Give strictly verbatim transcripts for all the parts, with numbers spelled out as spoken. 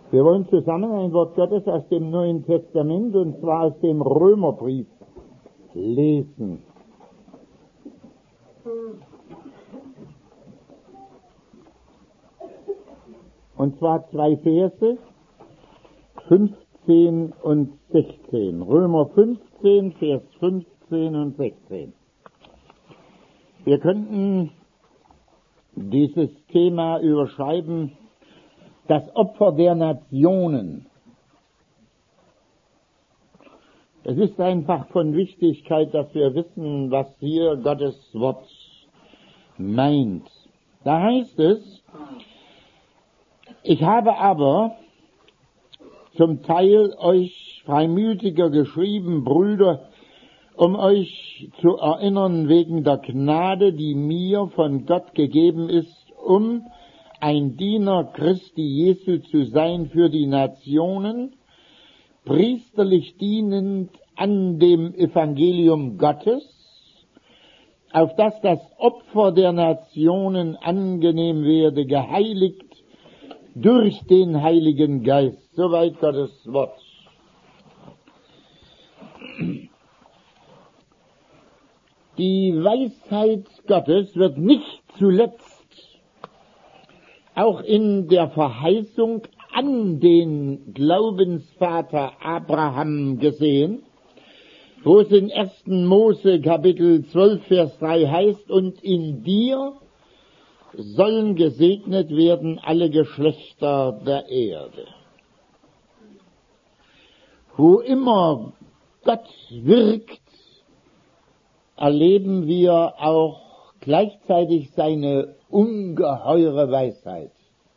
Wir wollen zusammen ein Wort Gottes aus dem Neuen Testament, und zwar aus dem Römerbrief, lesen. Und zwar zwei Verse, fünfzehn und sechzehn. Römer fünfzehn, Vers fünfzehn und sechzehn. Wir könnten dieses Thema überschreiben: das Opfer der Nationen. Es ist einfach von Wichtigkeit, dass wir wissen, was hier Gottes Wort meint. Da heißt es: Ich habe aber zum Teil euch freimütiger geschrieben, Brüder, um euch zu erinnern wegen der Gnade, die mir von Gott gegeben ist, um ein Diener Christi Jesu zu sein für die Nationen, priesterlich dienend an dem Evangelium Gottes, auf dass das Opfer der Nationen angenehm werde, geheiligt durch den Heiligen Geist. Soweit Gottes Wort. Die Weisheit Gottes wird nicht zuletzt auch in der Verheißung an den Glaubensvater Abraham gesehen, wo es in ersten Mose Kapitel zwölf, Vers drei heißt: Und in dir sollen gesegnet werden alle Geschlechter der Erde. Wo immer Gott wirkt, erleben wir auch gleichzeitig seine ungeheure Weisheit.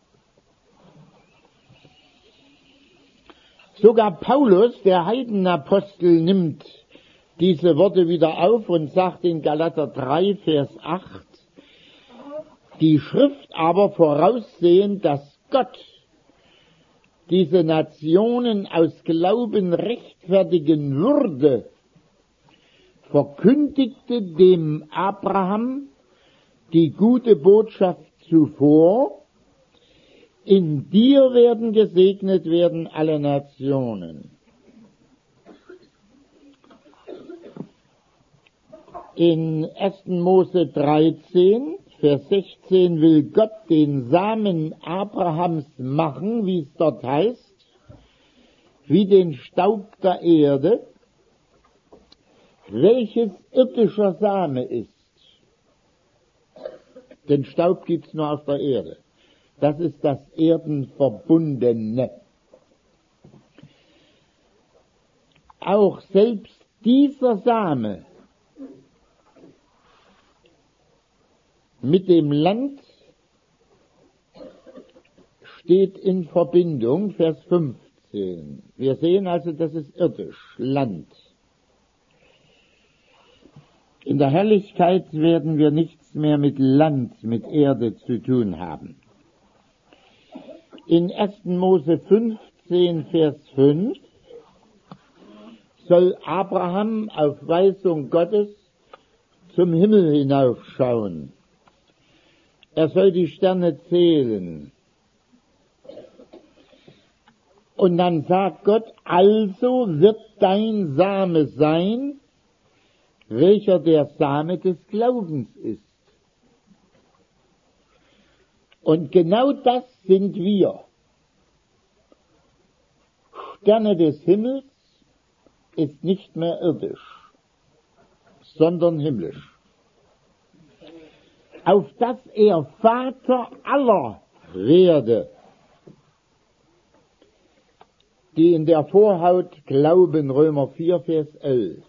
Sogar Paulus, der Heidenapostel, nimmt diese Worte wieder auf und sagt in Galater drei, Vers acht, die Schrift aber voraussehend, dass Gott diese Nationen aus Glauben rechtfertigen würde, verkündigte dem Abraham die gute Botschaft zuvor: In dir werden gesegnet werden alle Nationen. In ersten Mose dreizehn, Vers sechzehn will Gott den Samen Abrahams machen, wie es dort heißt, wie den Staub der Erde, welches irdischer Same ist. Den Staub gibt's nur auf der Erde. Das ist das Erdenverbundene. Auch selbst dieser Same mit dem Land steht in Verbindung, Vers fünfzehn. Wir sehen also, das ist irdisch, Land. In der Herrlichkeit werden wir nichts mehr mit Land, mit Erde zu tun haben. In ersten Mose fünfzehn, Vers fünf soll Abraham auf Weisung Gottes zum Himmel hinaufschauen. Er soll die Sterne zählen. Und dann sagt Gott: Also wird dein Same sein, welcher der Same des Glaubens ist. Und genau das sind wir. Sterne des Himmels ist nicht mehr irdisch, sondern himmlisch. Auf dass er Vater aller werde, die in der Vorhaut glauben, Römer vier, Vers elf.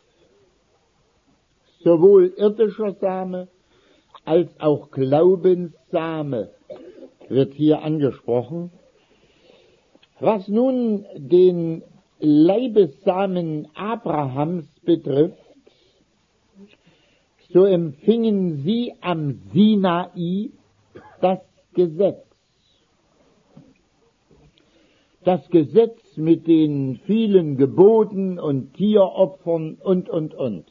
Sowohl irdischer Same als auch Glaubenssame wird hier angesprochen. Was nun den Leibessamen Abrahams betrifft, so empfingen sie am Sinai das Gesetz. Das Gesetz mit den vielen Geboten und Tieropfern und, und, und.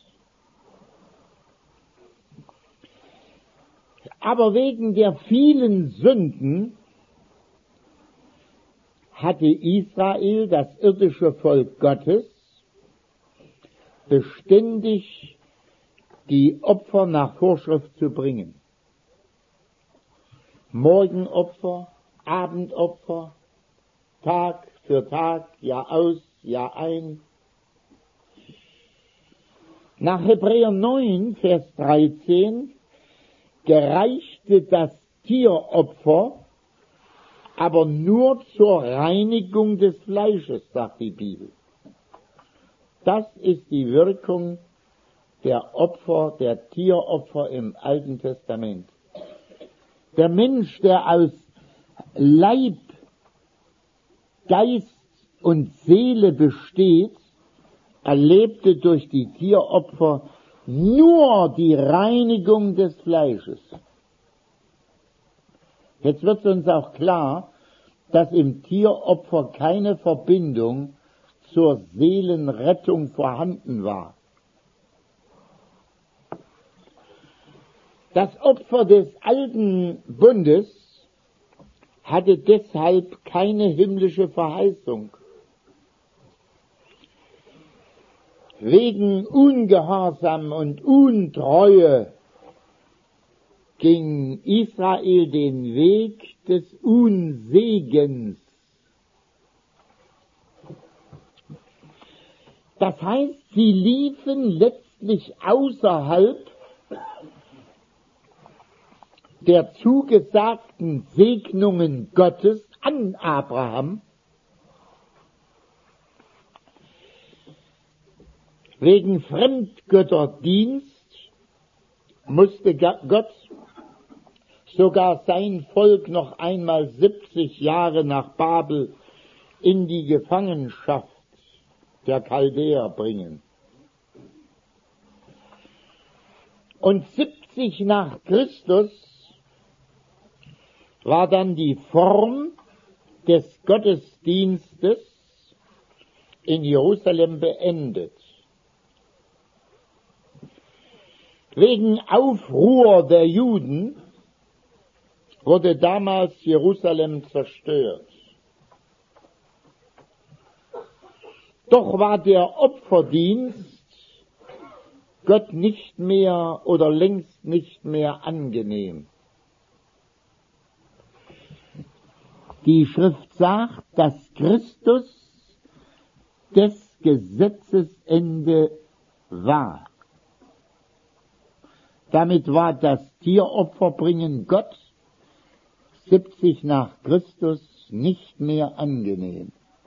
Aber wegen der vielen Sünden hatte Israel, das irdische Volk Gottes, beständig die Opfer nach Vorschrift zu bringen. Morgenopfer, Abendopfer, Tag für Tag, Jahr aus, Jahr ein. Nach Hebräer neun, Vers dreizehn, gereichte das Tieropfer aber nur zur Reinigung des Fleisches, sagt die Bibel. Das ist die Wirkung der Opfer, der Tieropfer im Alten Testament. Der Mensch, der aus Leib, Geist und Seele besteht, erlebte durch die Tieropfer nur die Reinigung des Fleisches. Jetzt wird uns auch klar, dass im Tieropfer keine Verbindung zur Seelenrettung vorhanden war. Das Opfer des alten Bundes hatte deshalb keine himmlische Verheißung. Wegen Ungehorsam und Untreue ging Israel den Weg des Unsegens. Das heißt, sie liefen letztlich außerhalb der zugesagten Segnungen Gottes an Abraham. Wegen Fremdgötterdienst musste Gott sogar sein Volk noch einmal siebzig Jahre nach Babel in die Gefangenschaft der Chaldäer bringen. Und siebzig nach Christus war dann die Form des Gottesdienstes in Jerusalem beendet. Wegen Aufruhr der Juden wurde damals Jerusalem zerstört. Doch war der Opferdienst Gott nicht mehr oder längst nicht mehr angenehm. Die Schrift sagt, dass Christus des Gesetzes Ende war. Damit war das Tieropferbringen Gott siebzig nach Christus nicht mehr angenehm.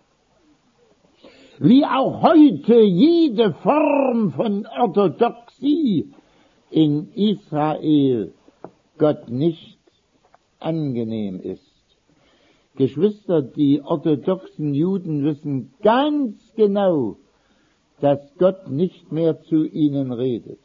Wie auch heute jede Form von Orthodoxie in Israel Gott nicht angenehm ist. Geschwister, die orthodoxen Juden wissen ganz genau, dass Gott nicht mehr zu ihnen redet.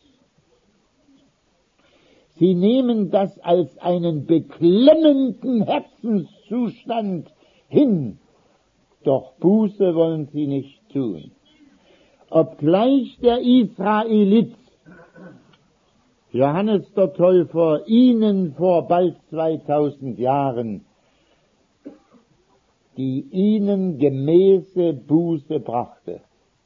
Sie nehmen das als einen beklemmenden Herzenszustand hin, doch Buße wollen sie nicht tun. Obgleich der Israelit, Johannes der Täufer, ihnen vor bald zweitausend Jahren die ihnen gemäße Buße brachte.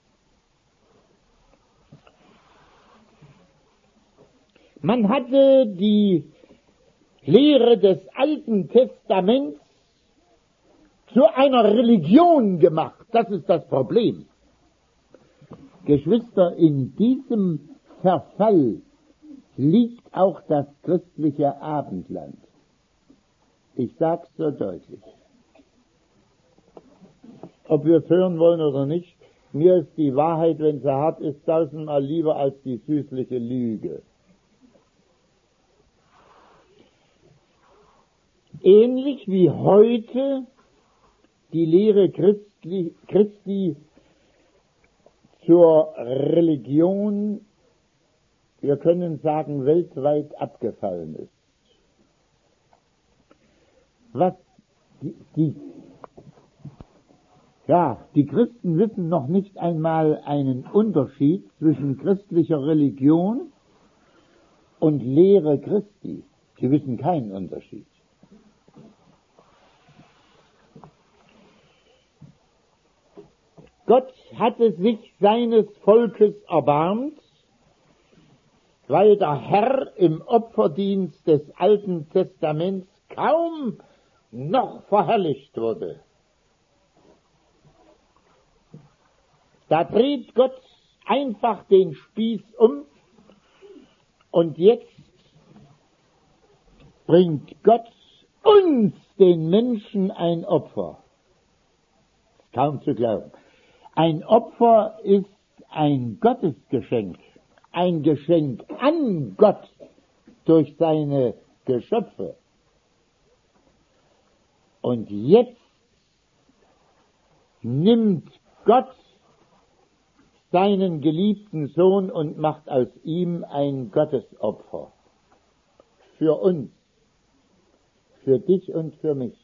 Man hatte die Lehre des Alten Testaments zu einer Religion gemacht. Das ist das Problem. Geschwister, in diesem Verfall liegt auch das christliche Abendland. Ich sag's so deutlich. Ob wir es hören wollen oder nicht, mir ist die Wahrheit, wenn sie hart ist, tausendmal lieber als die süßliche Lüge. Ähnlich wie heute die Lehre Christi, Christi zur Religion, wir können sagen, weltweit abgefallen ist. Was die, die Ja, die Christen wissen noch nicht einmal einen Unterschied zwischen christlicher Religion und Lehre Christi. Sie wissen keinen Unterschied. Gott hatte sich seines Volkes erbarmt, weil der Herr im Opferdienst des Alten Testaments kaum noch verherrlicht wurde. Da dreht Gott einfach den Spieß um und jetzt bringt Gott uns, den Menschen, ein Opfer. Kaum zu glauben. Ein Opfer ist ein Gottesgeschenk, ein Geschenk an Gott durch seine Geschöpfe. Und jetzt nimmt Gott seinen geliebten Sohn und macht aus ihm ein Gottesopfer. Für uns, für dich und für mich.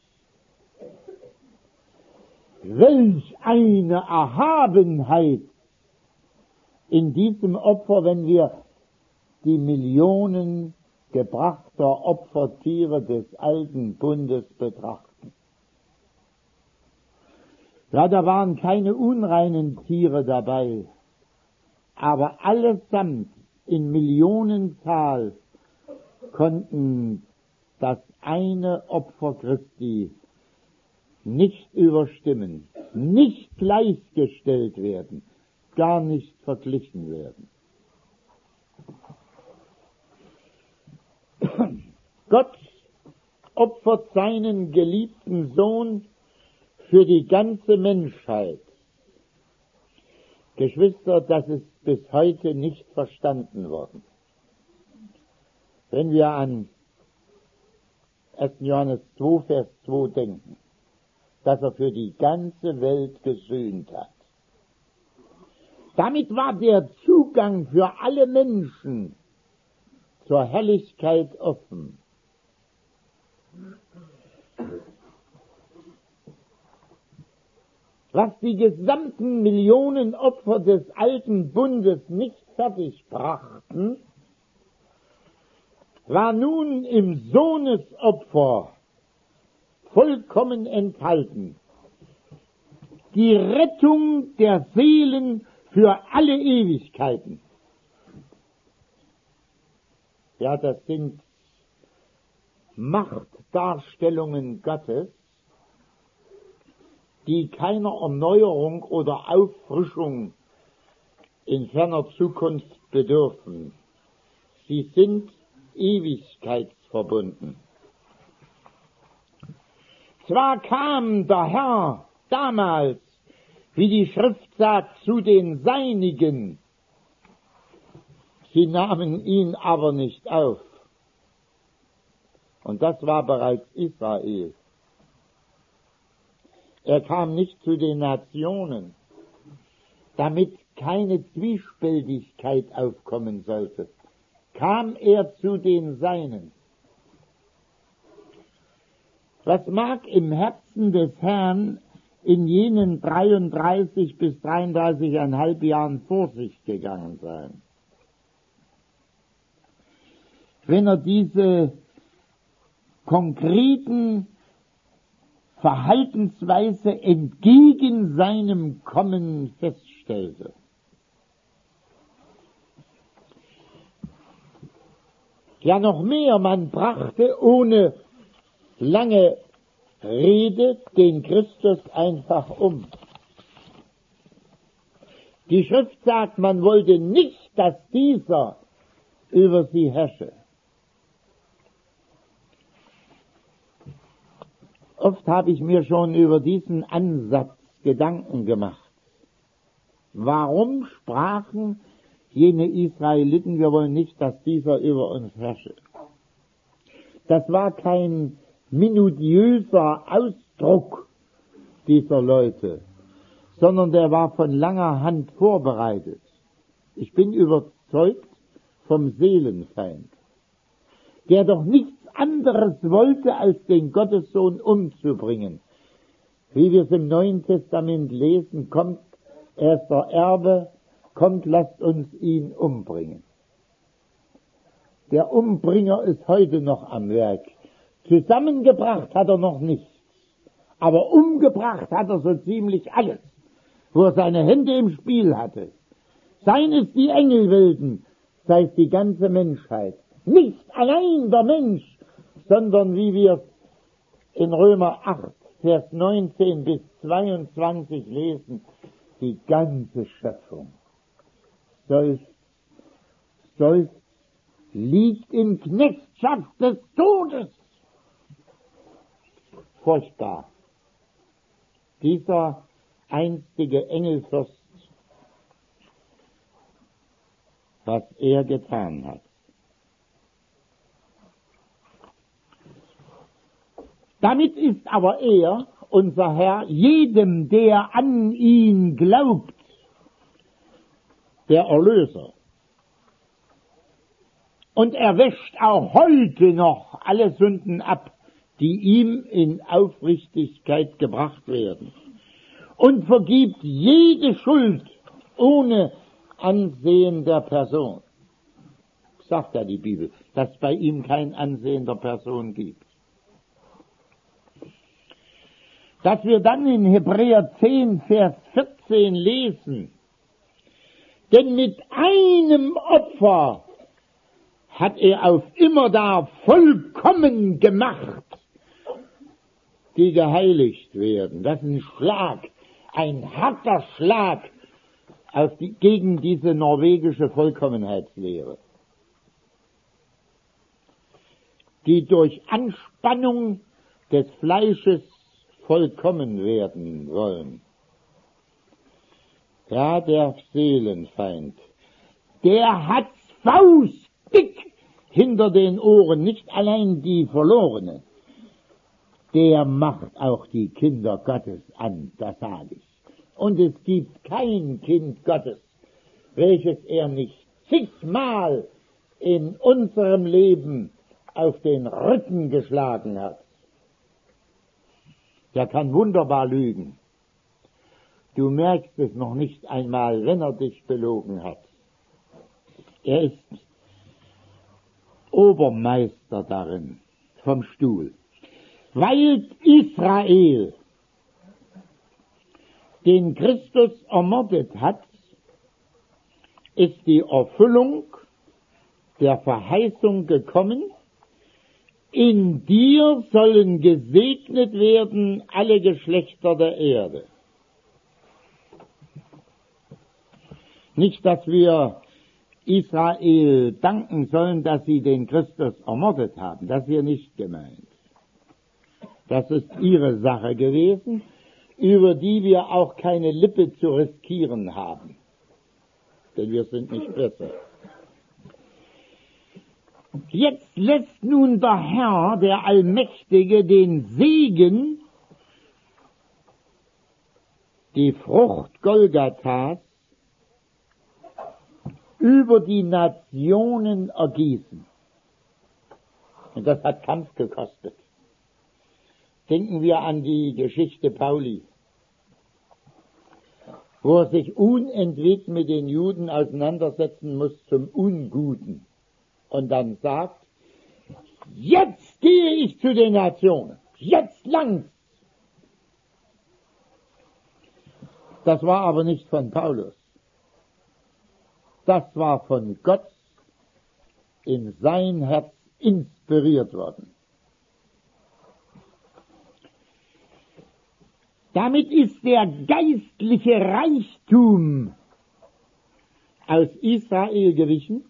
Welch eine Erhabenheit in diesem Opfer, wenn wir die Millionen gebrachter Opfertiere des alten Bundes betrachten. Ja, da waren keine unreinen Tiere dabei, aber allesamt in Millionenzahl konnten das eine Opfer Christi nicht überstimmen, nicht gleichgestellt werden, gar nicht verglichen werden. Gott opfert seinen geliebten Sohn für die ganze Menschheit. Geschwister, das ist bis heute nicht verstanden worden. Wenn wir an ersten Johannes zwei, Vers zwei denken, dass er für die ganze Welt gesühnt hat. Damit war der Zugang für alle Menschen zur Herrlichkeit offen. Was die gesamten Millionen Opfer des alten Bundes nicht fertig brachten, war nun im Sohnesopfer vollkommen enthalten. Die Rettung der Seelen für alle Ewigkeiten. Ja, das sind Machtdarstellungen Gottes, die keiner Erneuerung oder Auffrischung in ferner Zukunft bedürfen. Sie sind ewigkeitsverbunden. Zwar kam der Herr damals, wie die Schrift sagt, zu den Seinigen, sie nahmen ihn aber nicht auf. Und das war bereits Israel. Er kam nicht zu den Nationen, damit keine Zwiespältigkeit aufkommen sollte. Kam er zu den Seinen. Was mag im Herzen des Herrn in jenen dreiunddreißig bis dreiunddreißig Komma fünf Jahren vor sich gegangen sein? Wenn er diese konkreten Verhaltensweise entgegen seinem Kommen feststellte. Ja, noch mehr, man brachte ohne lange Rede den Christus einfach um. Die Schrift sagt, man wollte nicht, dass dieser über sie herrsche. Oft habe ich mir schon über diesen Ansatz Gedanken gemacht. Warum sprachen jene Israeliten, wir wollen nicht, dass dieser über uns herrsche? Das war kein minutiöser Ausdruck dieser Leute, sondern der war von langer Hand vorbereitet. Ich bin überzeugt vom Seelenfeind, der doch nichts anderes wollte, als den Gottessohn umzubringen. Wie wir es im Neuen Testament lesen, kommt, er ist der Erbe, kommt, lasst uns ihn umbringen. Der Umbringer ist heute noch am Werk. Zusammengebracht hat er noch nichts, aber umgebracht hat er so ziemlich alles, wo er seine Hände im Spiel hatte. Seien es die Engelwelten, sei es die ganze Menschheit. Nicht allein der Mensch, sondern wie wir in Römer acht, Vers neunzehn bis zweiundzwanzig lesen, die ganze Schöpfung seufzt, seufzt, liegt in Knechtschaft des Todes. Furchtbar. Dieser einstige Engelfürst, was er getan hat. Damit ist aber er, unser Herr, jedem, der an ihn glaubt, der Erlöser. Und er wäscht auch heute noch alle Sünden ab, die ihm in Aufrichtigkeit gebracht werden. Und vergibt jede Schuld ohne Ansehen der Person. Sagt ja die Bibel, dass bei ihm kein Ansehen der Person gibt. Dass wir dann in Hebräer zehn, Vers vierzehn lesen, denn mit einem Opfer hat er auf immerdar vollkommen gemacht, die geheiligt werden. Das ist ein Schlag, ein harter Schlag auf die, gegen diese norwegische Vollkommenheitslehre, die durch Anspannung des Fleisches vollkommen werden wollen. Ja, der Seelenfeind, der hat's faustdick hinter den Ohren, nicht allein die Verlorene, der macht auch die Kinder Gottes an, das sage ich. Und es gibt kein Kind Gottes, welches er nicht zigmal in unserem Leben auf den Rücken geschlagen hat. Der kann wunderbar lügen. Du merkst es noch nicht einmal, wenn er dich belogen hat. Er ist Obermeister darin, vom Stuhl. Weil Israel den Christus ermordet hat, ist die Erfüllung der Verheißung gekommen, in dir sollen gesegnet werden alle Geschlechter der Erde. Nicht, dass wir Israel danken sollen, dass sie den Christus ermordet haben. Das ist hier nicht gemeint. Das ist ihre Sache gewesen, über die wir auch keine Lippe zu riskieren haben. Denn wir sind nicht besser. Jetzt lässt nun der Herr, der Allmächtige, den Segen, die Frucht Golgathas, über die Nationen ergießen. Und das hat Kampf gekostet. Denken wir an die Geschichte Pauli, wo er sich unentwegt mit den Juden auseinandersetzen muss zum Unguten. Und dann sagt, jetzt gehe ich zu den Nationen, jetzt langt's. Das war aber nicht von Paulus. Das war von Gott in sein Herz inspiriert worden. Damit ist der geistliche Reichtum aus Israel gewichen,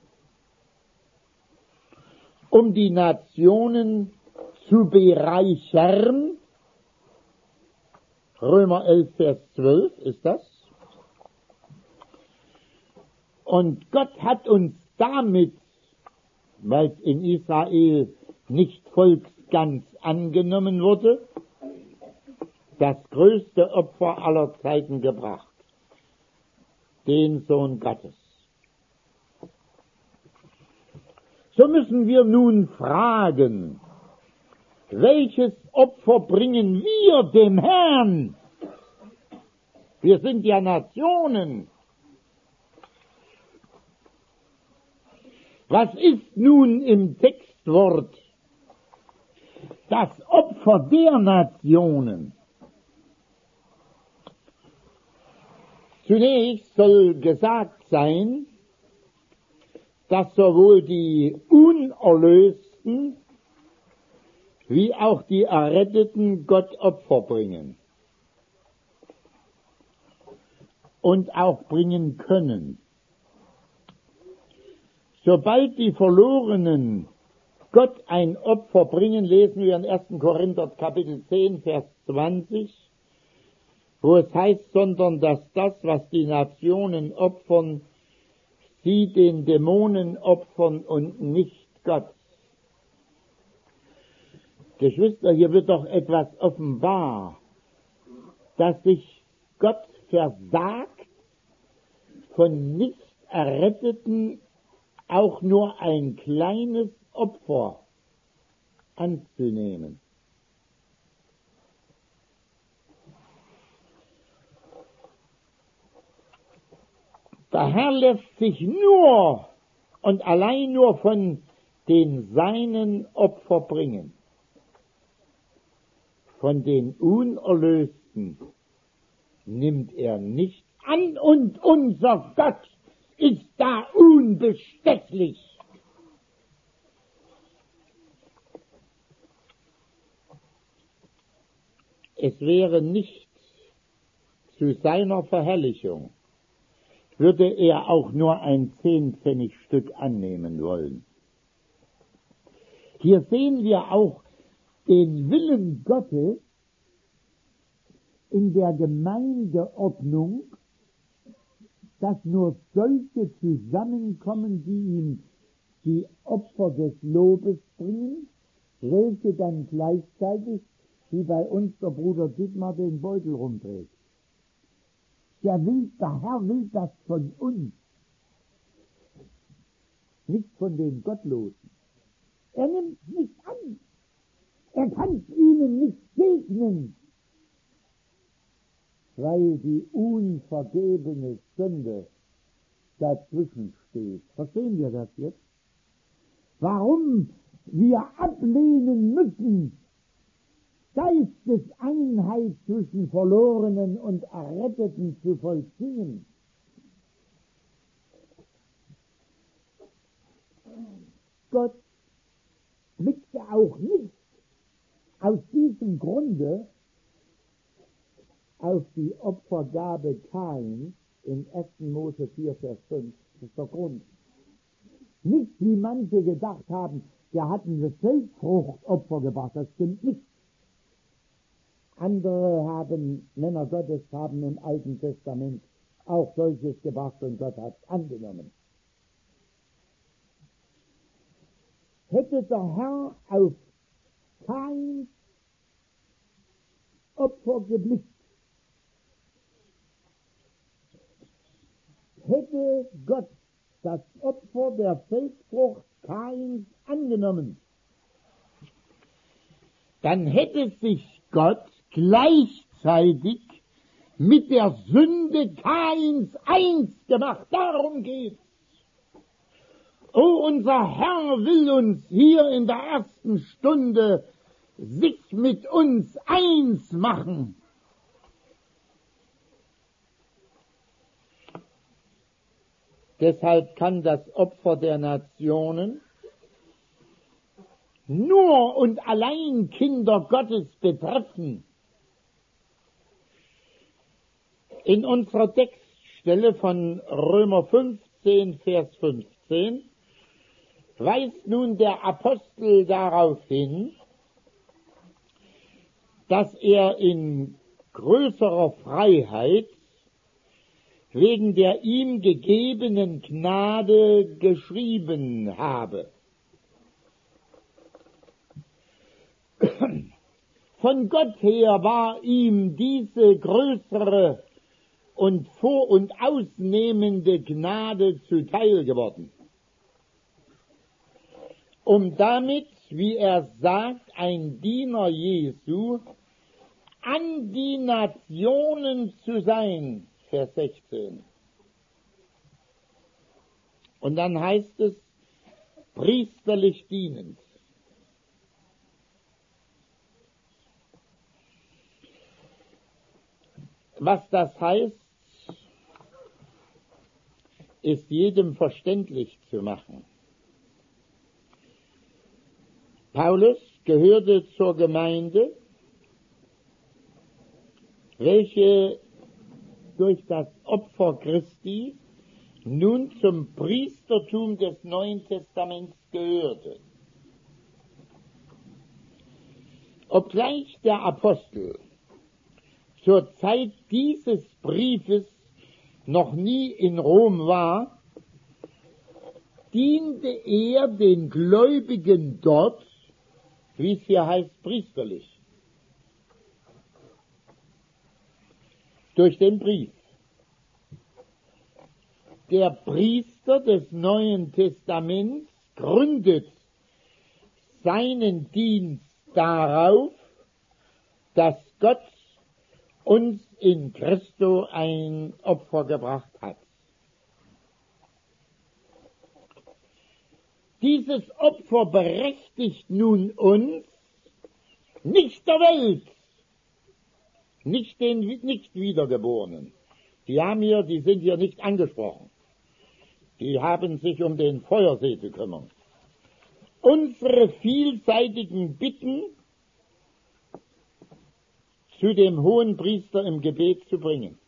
um die Nationen zu bereichern. Römer elf, Vers zwölf ist das. Und Gott hat uns damit, weil es in Israel nicht volksgans angenommen wurde, das größte Opfer aller Zeiten gebracht, den Sohn Gottes. So müssen wir nun fragen, welches Opfer bringen wir dem Herrn? Wir sind ja Nationen. Was ist nun im Textwort das Opfer der Nationen? Zunächst soll gesagt sein, dass sowohl die Unerlösten wie auch die Erretteten Gott Opfer bringen und auch bringen können. Sobald die Verlorenen Gott ein Opfer bringen, lesen wir in ersten Korinther Kapitel zehn, Vers zwanzig, wo es heißt, sondern dass das, was die Nationen opfern, sie den Dämonen opfern und nicht Gott. Geschwister, hier wird doch etwas offenbar, dass sich Gott versagt, von Nicht-Erretteten auch nur ein kleines Opfer anzunehmen. Der Herr lässt sich nur und allein nur von den Seinen Opfer bringen. Von den Unerlösten nimmt er nicht an, und unser Gott ist da unbestechlich. Es wäre nicht zu seiner Verherrlichung, würde er auch nur ein Zehnpfennigstück annehmen wollen. Hier sehen wir auch den Willen Gottes in der Gemeindeordnung, dass nur solche zusammenkommen, die ihm die Opfer des Lobes bringen, welche dann gleichzeitig, wie bei uns der Bruder Dietmar, den Beutel rumdreht. Der will, der Herr will das von uns, nicht von den Gottlosen. Er nimmt es nicht an. Er kann es ihnen nicht segnen, weil die unvergebene Sünde dazwischen steht. Verstehen wir das jetzt? Warum wir ablehnen müssen, Geisteseinheit zwischen Verlorenen und Erretteten zu vollziehen. Gott blickte auch nicht aus diesem Grunde auf die Opfergabe Kains in ersten Mose vier, Vers fünf. Das ist der Grund. Nicht wie manche gedacht haben, der hat ein Feldfruchtopfer gebracht. Das stimmt nicht. Andere haben, Männer Gottes haben im Alten Testament auch solches gebracht und Gott hat es angenommen. Hätte der Herr auf Kains Opfer geblickt, hätte Gott das Opfer der Feldfrucht Kains angenommen, dann hätte sich Gott gleichzeitig mit der Sünde Kains eins gemacht. Darum geht's. Oh, unser Herr will uns hier in der ersten Stunde sich mit uns eins machen. Deshalb kann das Opfer der Nationen nur und allein Kinder Gottes betreffen. In unserer Textstelle von Römer fünfzehn, Vers fünfzehn, weist nun der Apostel darauf hin, dass er in größerer Freiheit wegen der ihm gegebenen Gnade geschrieben habe. Von Gott her war ihm diese größere und vor- und ausnehmende Gnade zuteil geworden, um damit, wie er sagt, ein Diener Jesu an die Nationen zu sein, Vers sechzehn. Und dann heißt es, priesterlich dienend. Was das heißt, ist jedem verständlich zu machen. Paulus gehörte zur Gemeinde, welche durch das Opfer Christi nun zum Priestertum des Neuen Testaments gehörte. Obgleich der Apostel zur Zeit dieses Briefes noch nie in Rom war, diente er den Gläubigen dort, wie es hier heißt, priesterlich. Durch den Brief. Der Priester des Neuen Testaments gründet seinen Dienst darauf, dass Gott uns in Christo ein Opfer gebracht hat. Dieses Opfer berechtigt nun uns, nicht der Welt, nicht den nicht Wiedergeborenen. Die haben hier, die sind hier nicht angesprochen. Die haben sich um den Feuersee zu kümmern. Unsere vielseitigen Bitten zu dem Hohenpriester im Gebet zu bringen.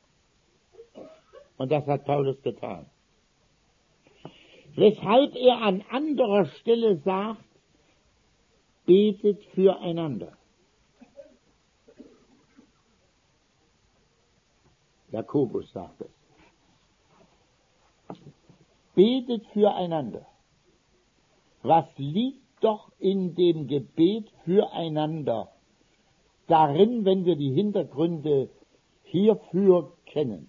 Und das hat Paulus getan. Weshalb er an anderer Stelle sagt, betet füreinander. Jakobus sagt es. Betet füreinander. Was liegt doch in dem Gebet füreinander darin, wenn wir die Hintergründe hierfür kennen?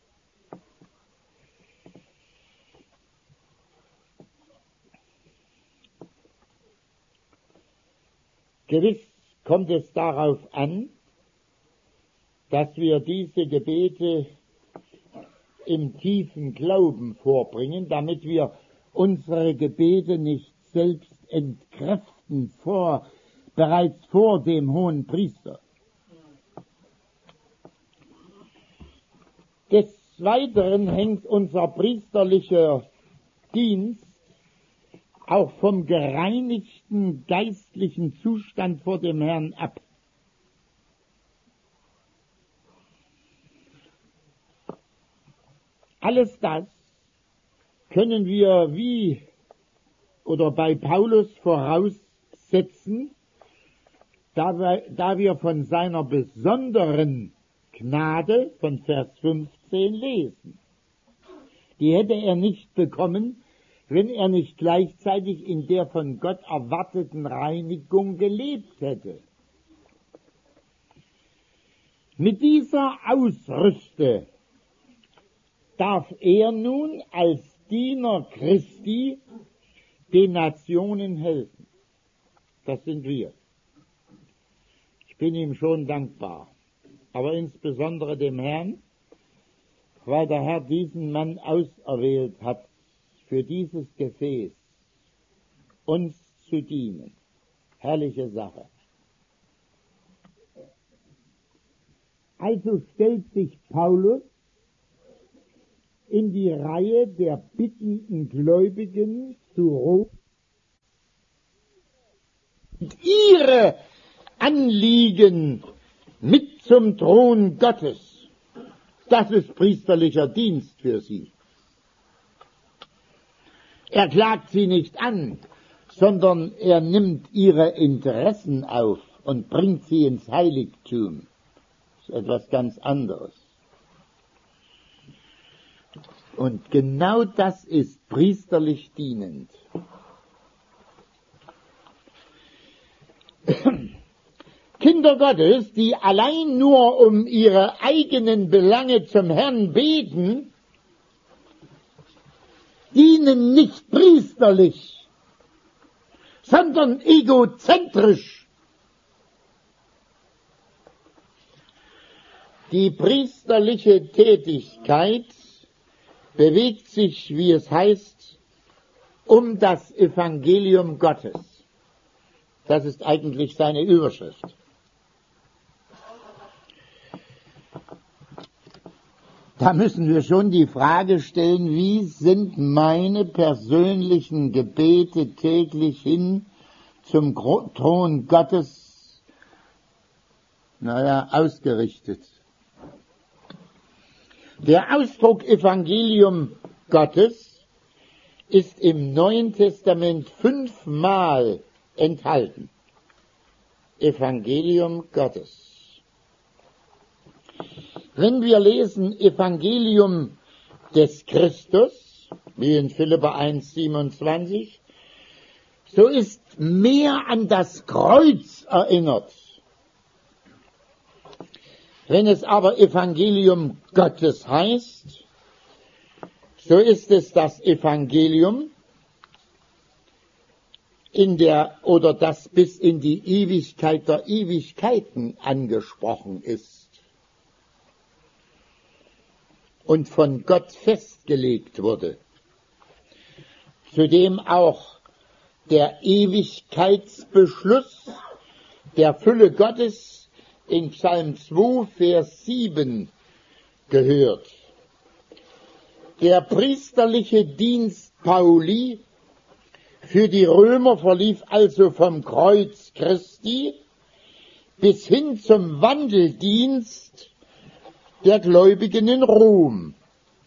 Gewiss kommt es darauf an, dass wir diese Gebete im tiefen Glauben vorbringen, damit wir unsere Gebete nicht selbst entkräften vor, bereits vor dem hohen Priester. Des Weiteren hängt unser priesterlicher Dienst auch vom gereinigten geistlichen Zustand vor dem Herrn ab. Alles das können wir wie oder bei Paulus voraussetzen, da wir, da wir von seiner besonderen Gnade von Vers fünfzehn lesen. Die hätte er nicht bekommen, wenn er nicht gleichzeitig in der von Gott erwarteten Reinigung gelebt hätte. Mit dieser Ausrüste darf er nun als Diener Christi den Nationen helfen. Das sind wir. Ich bin ihm schon dankbar, aber insbesondere dem Herrn, weil der Herr diesen Mann auserwählt hat, für dieses Gefäß uns zu dienen. Herrliche Sache. Also stellt sich Paulus in die Reihe der bittenden Gläubigen zu Rom und ihre Anliegen mit zum Thron Gottes. Das ist priesterlicher Dienst für sie. Er klagt sie nicht an, sondern er nimmt ihre Interessen auf und bringt sie ins Heiligtum. Das ist etwas ganz anderes. Und genau das ist priesterlich dienend. Kinder Gottes, die allein nur um ihre eigenen Belange zum Herrn beten, dienen nicht priesterlich, sondern egozentrisch. Die priesterliche Tätigkeit bewegt sich, wie es heißt, um das Evangelium Gottes. Das ist eigentlich seine Überschrift. da müssen wir schon die Frage stellen, wie sind meine persönlichen Gebete täglich hin zum Thron Gottes, naja, ausgerichtet. Der Ausdruck Evangelium Gottes ist im Neuen Testament fünfmal enthalten. Evangelium Gottes. Wenn wir lesen Evangelium des Christus, wie in Philipper eins siebenundzwanzig, so ist mehr an das Kreuz erinnert. Wenn es aber Evangelium Gottes heißt, so ist es das Evangelium, in der, oder das bis in die Ewigkeit der Ewigkeiten angesprochen ist und von Gott festgelegt wurde, zudem auch der Ewigkeitsbeschluss der Fülle Gottes in Psalm zwei, Vers sieben gehört. Der priesterliche Dienst Pauli für die Römer verlief also vom Kreuz Christi bis hin zum Wandeldienst der Gläubigen in Rom.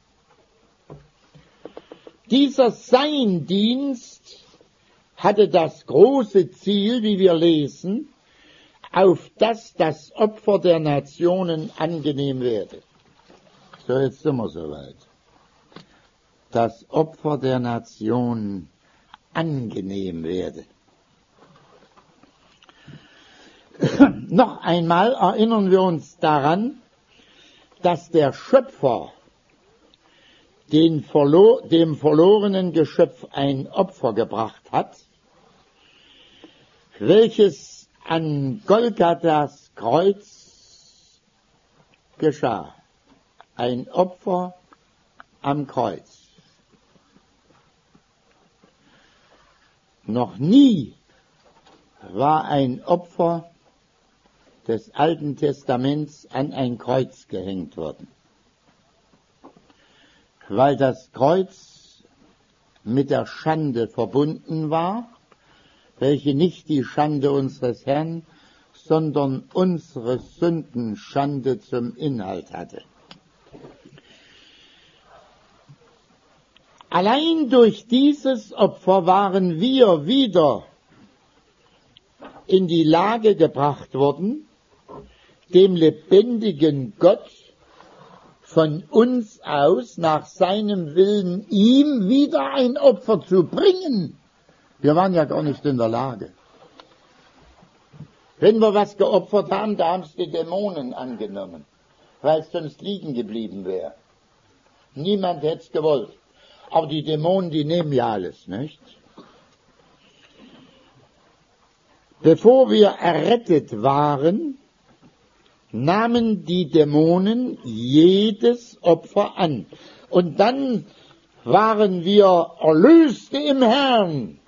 Dieser Seindienst hatte das große Ziel, wie wir lesen, auf dass das Opfer der Nationen angenehm werde. So, jetzt sind wir soweit. Das Opfer der Nationen angenehm werde. Noch einmal erinnern wir uns daran, dass der Schöpfer den verlo- dem verlorenen Geschöpf ein Opfer gebracht hat, welches an Golgathas Kreuz geschah. Ein Opfer am Kreuz. Noch nie war ein Opfer des Alten Testaments an ein Kreuz gehängt worden, weil das Kreuz mit der Schande verbunden war, welche nicht die Schande unseres Herrn, sondern unsere Sündenschande zum Inhalt hatte. Allein durch dieses Opfer waren wir wieder in die Lage gebracht worden, dem lebendigen Gott von uns aus nach seinem Willen ihm wieder ein Opfer zu bringen. Wir waren ja gar nicht in der Lage. Wenn wir was geopfert haben, da haben es die Dämonen angenommen, weil es sonst liegen geblieben wäre. Niemand hätte es gewollt. Aber die Dämonen, die nehmen ja alles, nicht? Bevor wir errettet waren, nahmen die Dämonen jedes Opfer an. Und dann waren wir Erlöste im Herrn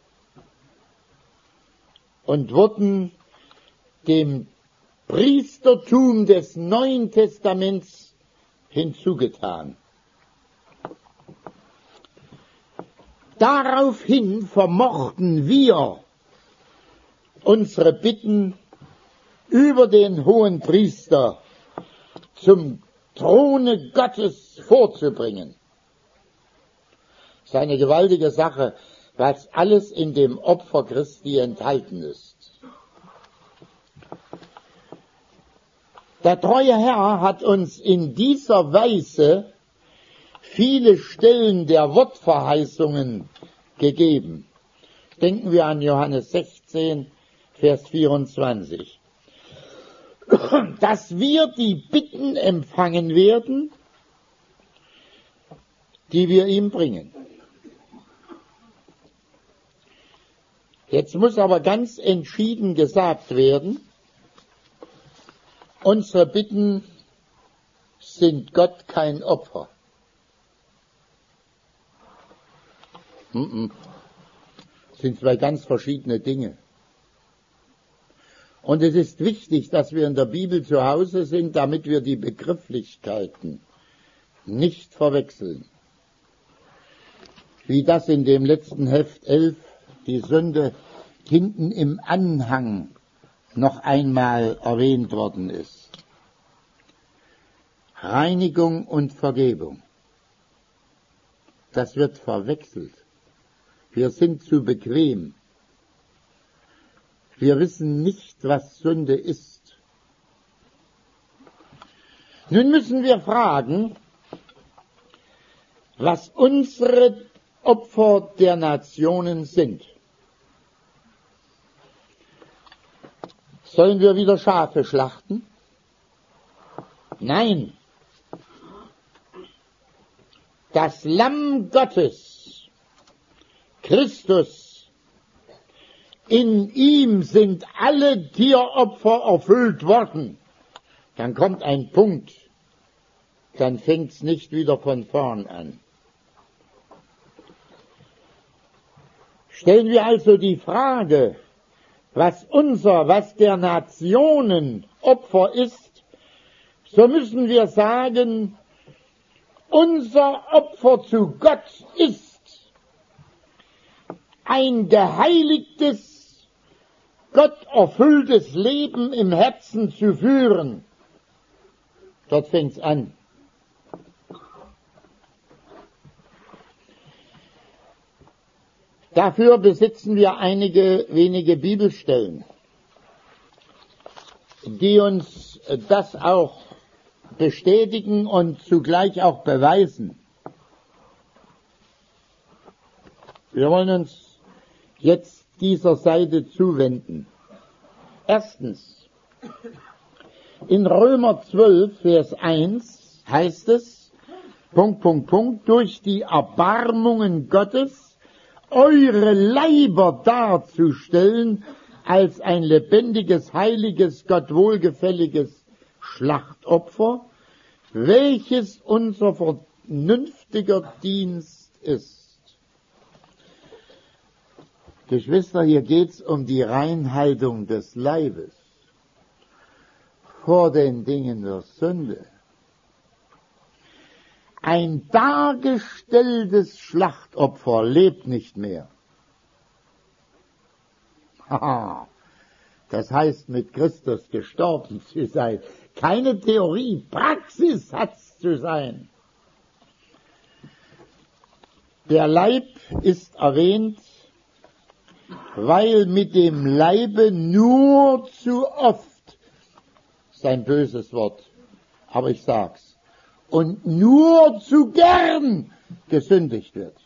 und wurden dem Priestertum des Neuen Testaments hinzugetan. Daraufhin vermochten wir unsere Bitten über den hohen Priester zum Throne Gottes vorzubringen. Das ist eine gewaltige Sache, was alles in dem Opfer Christi enthalten ist. Der treue Herr hat uns in dieser Weise viele Stellen der Wortverheißungen gegeben. Denken wir an Johannes sechzehn, Vers vierundzwanzig. Dass wir die Bitten empfangen werden, die wir ihm bringen. Jetzt muss aber ganz entschieden gesagt werden, unsere Bitten sind Gott kein Opfer. Das sind zwei ganz verschiedene Dinge. Und es ist wichtig, dass wir in der Bibel zu Hause sind, damit wir die Begrifflichkeiten nicht verwechseln. Wie das in dem letzten Heft elf, die Sünde, hinten im Anhang noch einmal erwähnt worden ist. Reinigung und Vergebung. Das wird verwechselt. Wir sind zu bequem. Wir wissen nicht, was Sünde ist. Nun müssen wir fragen, was unsere Opfer der Nationen sind. Sollen wir wieder Schafe schlachten? Nein. Das Lamm Gottes, Christus, in ihm sind alle Tieropfer erfüllt worden. Dann kommt ein Punkt, dann fängt's nicht wieder von vorn an. Stellen wir also die Frage, was unser, was der Nationen Opfer ist, so müssen wir sagen, unser Opfer zu Gott ist ein geheiligtes, gotterfülltes Leben im Herzen zu führen. Dort fängt's an. Dafür besitzen wir einige wenige Bibelstellen, die uns das auch bestätigen und zugleich auch beweisen. Wir wollen uns jetzt dieser Seite zuwenden. Erstens, in Römer zwölf, Vers eins heißt es, Punkt, Punkt, Punkt, durch die Erbarmungen Gottes eure Leiber darzustellen als ein lebendiges, heiliges, Gott wohlgefälliges Schlachtopfer, welches unser vernünftiger Dienst ist. Geschwister, hier geht's um die Reinhaltung des Leibes vor den Dingen der Sünde. Ein dargestelltes Schlachtopfer lebt nicht mehr. Haha, das heißt, mit Christus gestorben zu sein. Keine Theorie, Praxis hat's zu sein. Der Leib ist erwähnt, weil mit dem Leibe nur zu oft, ist ein böses Wort, aber ich sag's, und nur zu gern gesündigt wird.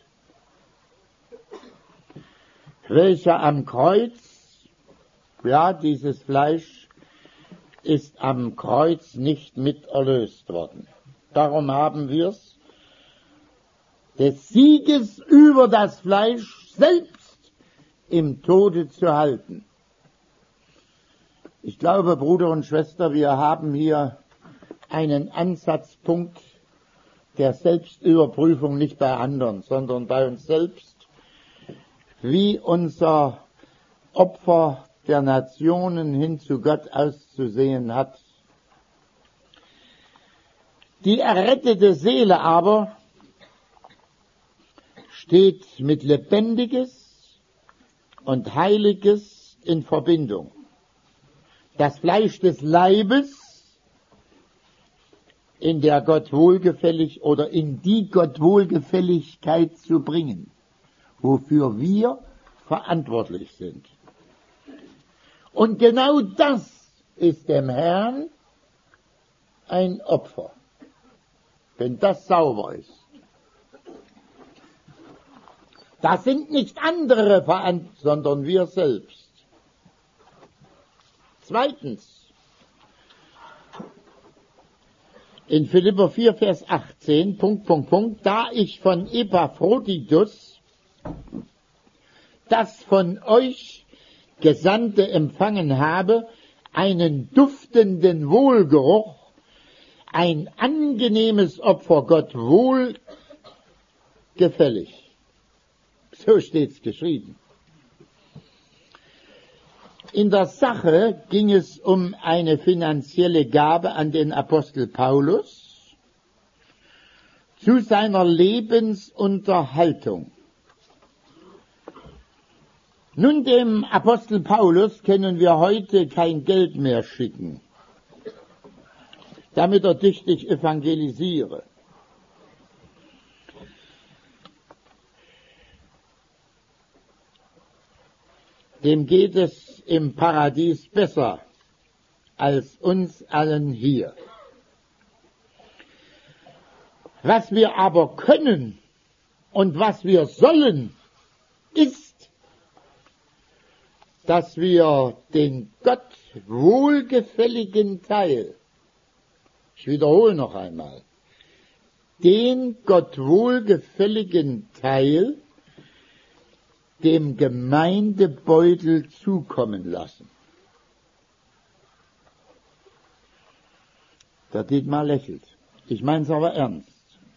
Welcher am Kreuz, ja, dieses Fleisch ist am Kreuz nicht mit erlöst worden. Darum haben wir's des Sieges über das Fleisch selbst im Tode zu halten. Ich glaube, Bruder und Schwester, wir haben hier einen Ansatzpunkt der Selbstüberprüfung nicht bei anderen, sondern bei uns selbst, wie unser Opfer der Nationen hin zu Gott auszusehen hat. Die errettete Seele aber steht mit Lebendiges und Heiliges in Verbindung. Das Fleisch des Leibes, in der Gott wohlgefällig oder in die Gott Wohlgefälligkeit zu bringen, wofür wir verantwortlich sind. Und genau das ist dem Herrn ein Opfer, wenn das sauber ist. Das sind nicht andere verantwortlich, sondern wir selbst. Zweitens, in Philipper vier, Vers achtzehn, Punkt, Punkt, Punkt, da ich von Epaphroditus das von euch Gesandte empfangen habe, einen duftenden Wohlgeruch, ein angenehmes Opfer Gott wohlgefällig. So steht's geschrieben. In der Sache ging es um eine finanzielle Gabe an den Apostel Paulus zu seiner Lebensunterhaltung. Nun, dem Apostel Paulus können wir heute kein Geld mehr schicken, damit er tüchtig evangelisiere. Dem geht es im Paradies besser als uns allen hier. Was wir aber können und was wir sollen, ist, dass wir den Gott wohlgefälligen Teil, ich wiederhole noch einmal, den Gott wohlgefälligen Teil dem Gemeindebeutel zukommen lassen. Der Dietmar lächelt. Ich meine es aber ernst.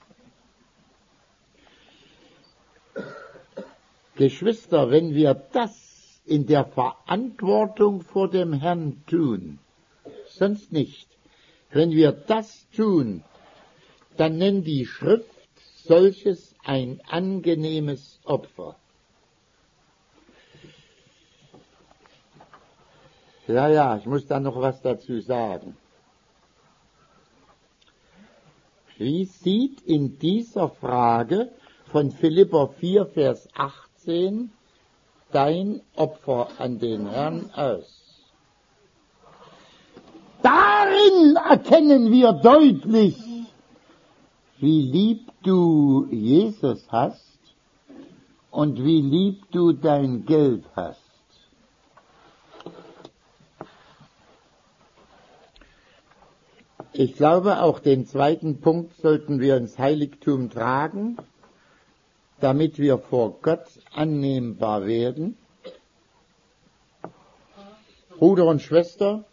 Geschwister, wenn wir das in der Verantwortung vor dem Herrn tun, sonst nicht, wenn wir das tun, dann nennt die Schrift solches ein angenehmes Opfer. Ja, ja, ich muss da noch was dazu sagen. Wie sieht in dieser Frage von Philipper vier, Vers achtzehn dein Opfer an den Herrn aus? Darin erkennen wir deutlich, wie lieb du Jesus hast und wie lieb du dein Geld hast. Ich glaube, auch den zweiten Punkt sollten wir ins Heiligtum tragen, damit wir vor Gott annehmbar werden. Bruder und Schwester,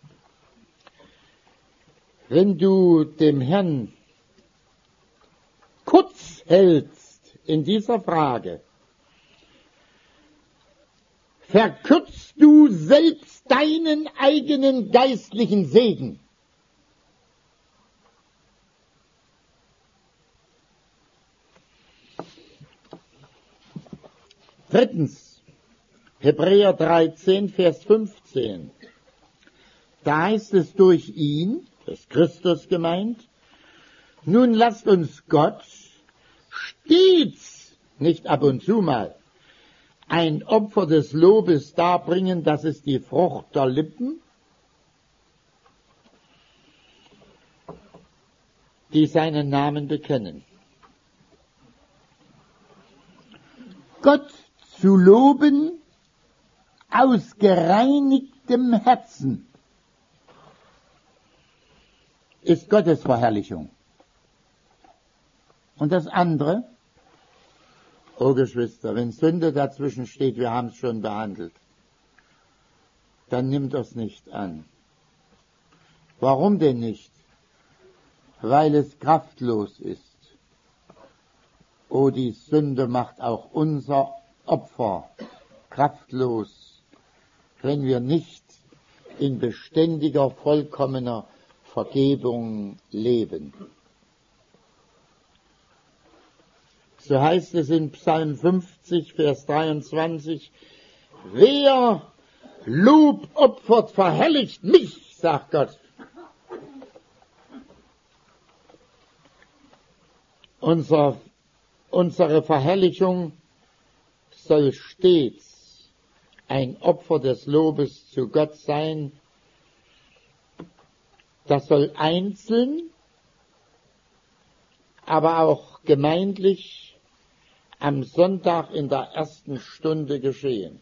wenn du dem Herrn kurz hältst in dieser Frage, verkürzt du selbst deinen eigenen geistlichen Segen. Drittens, Hebräer dreizehn, Vers fünfzehn. Da heißt es durch ihn, das ist Christus gemeint, nun lasst uns Gott stets, nicht ab und zu mal, ein Opfer des Lobes darbringen, das ist die Frucht der Lippen, die seinen Namen bekennen. Gott zu loben aus gereinigtem Herzen ist Gottes Verherrlichung. Und das andere, oh Geschwister, wenn Sünde dazwischen steht, wir haben es schon behandelt, dann nimmt das nicht an. Warum denn nicht? Weil es kraftlos ist. Oh, die Sünde macht auch unser Opfer kraftlos, wenn wir nicht in beständiger, vollkommener Vergebung leben. So heißt es in Psalm fünfzig, Vers dreiundzwanzig, wer Lob opfert, verherrlicht mich, sagt Gott. Unser, unsere Verherrlichung soll stets ein Opfer des Lobes zu Gott sein. Das soll einzeln, aber auch gemeindlich am Sonntag in der ersten Stunde geschehen.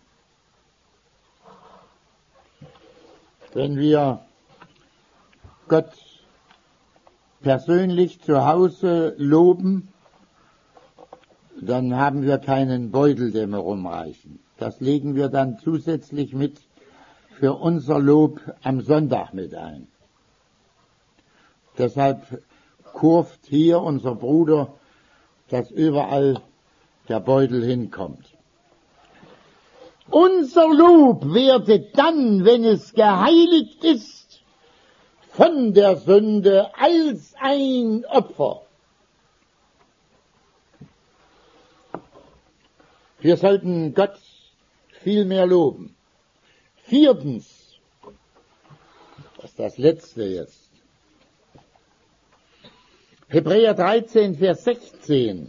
Wenn wir Gott persönlich zu Hause loben, dann haben wir keinen Beutel, den wir rumreichen. Das legen wir dann zusätzlich mit für unser Lob am Sonntag mit ein. Deshalb kurft hier unser Bruder, dass überall der Beutel hinkommt. Unser Lob werde dann, wenn es geheiligt ist, von der Sünde als ein Opfer Wir sollten Gott viel mehr loben. Viertens, das ist das letzte jetzt. Hebräer dreizehn, Vers sechzehn.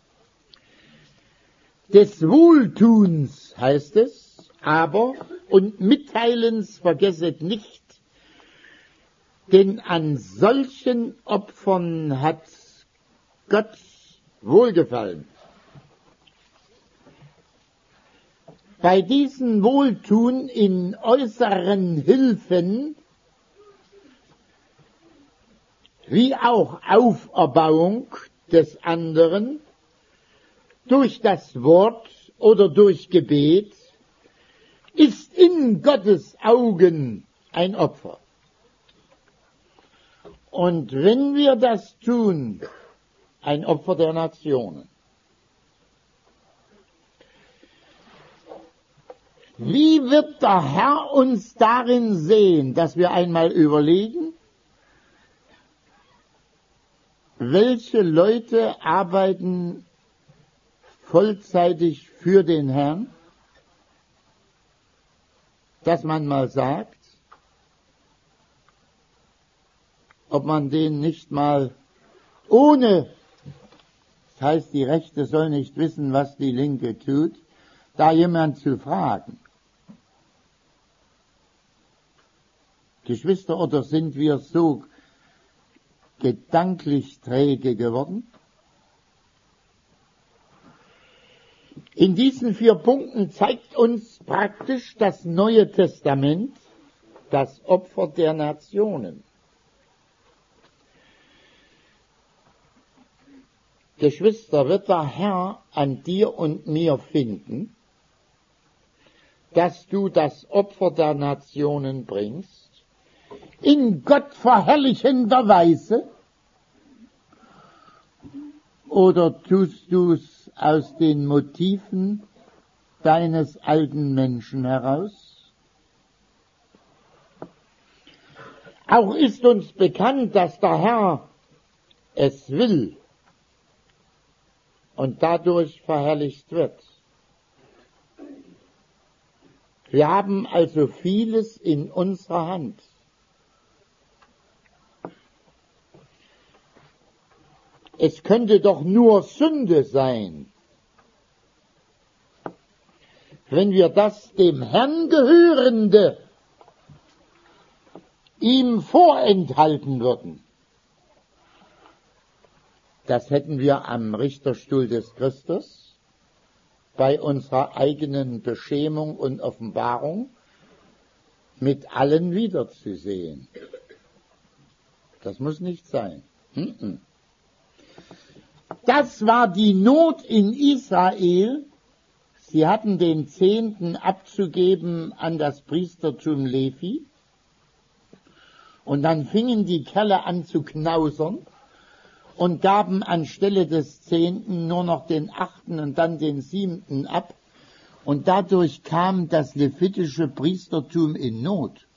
Des Wohltuns heißt es, aber und Mitteilens vergesset nicht, denn an solchen Opfern hat Gott wohlgefallen. Bei diesen Wohltun in äußeren Hilfen, wie auch Auferbauung des anderen, durch das Wort oder durch Gebet, ist in Gottes Augen ein Opfer. Und wenn wir das tun, ein Opfer der Nationen. Wie wird der Herr uns darin sehen, dass wir einmal überlegen, welche Leute arbeiten vollzeitig für den Herrn, dass man mal sagt, ob man den nicht mal ohne, das heißt, die Rechte soll nicht wissen, was die Linke tut, da jemand zu fragen. Geschwister, oder sind wir so gedanklich träge geworden? In diesen vier Punkten zeigt uns praktisch das Neue Testament das Opfer der Nationen. Geschwister, wird der Herr an dir und mir finden, dass du das Opfer der Nationen bringst, in Gott verherrlichender Weise, oder tust du's aus den Motiven deines alten Menschen heraus? Auch ist uns bekannt, dass der Herr es will und dadurch verherrlicht wird. Wir haben also vieles in unserer Hand. Es könnte doch nur Sünde sein, wenn wir das dem Herrn gehörende ihm vorenthalten würden. Das hätten wir am Richterstuhl des Christus bei unserer eigenen Beschämung und Offenbarung mit allen wiederzusehen. Das muss nicht sein. Das war die Not in Israel. Sie hatten den Zehnten abzugeben an das Priestertum Levi. Und dann fingen die Kerle an zu knausern und gaben anstelle des Zehnten nur noch den Achten und dann den Siebenten ab. Und dadurch kam das levitische Priestertum in Not.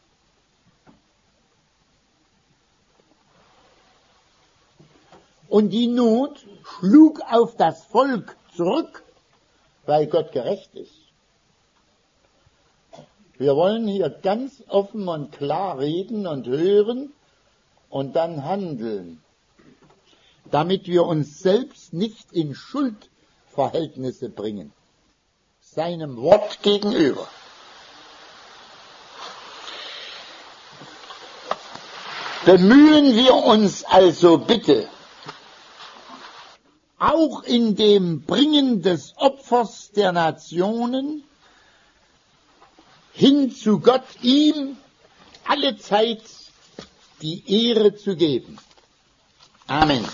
Und die Not schlug auf das Volk zurück, weil Gott gerecht ist. Wir wollen hier ganz offen und klar reden und hören und dann handeln, damit wir uns selbst nicht in Schuldverhältnisse bringen, seinem Wort gegenüber. Bemühen wir uns also bitte, auch in dem Bringen des Opfers der Nationen hin zu Gott, ihm alle Zeit die Ehre zu geben. Amen.